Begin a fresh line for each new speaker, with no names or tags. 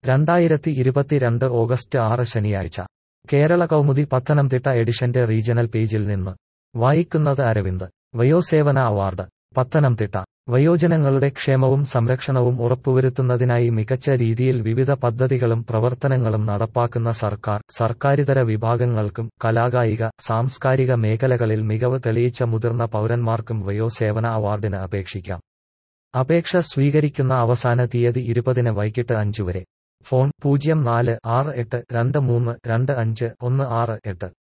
2022 August 6 ശനിയാഴ്ച കേരള കൗമുദി പത്തനംതിട്ട എഡിഷന്റെ regional പേജിൽ നിന്ന് വായിക്കുന്നത് അരവിന്ദ്. വയോസേവന അവാർഡ് പത്തനംതിട്ട. വയോജനങ്ങളുടെ ക്ഷേമവും സംരക്ഷണവും ഉറപ്പുവരുത്തുന്നതിനായി മികച്ച രീതിയിൽ വിവിധ പദ്ധതികളും പ്രവർത്തനങ്ങളും നടപ്പാക്കുന്ന സർക്കാരിതര വിഭാഗങ്ങൾക്കും കലാകായിക, സാംസ്കാരിക മേഖലകളിൽ മികവ് തെളിയിച്ച മുതിർന്ന പൗരന്മാർക്കും വയോസേവന അവാർഡിന് അപേക്ഷിക്കാം. അപേക്ഷ സ്വീകരിക്കുന്ന അവസാന തീയതി 20 വൈകിട്ട് 5 വരെ. ഫോൺ 0468232516.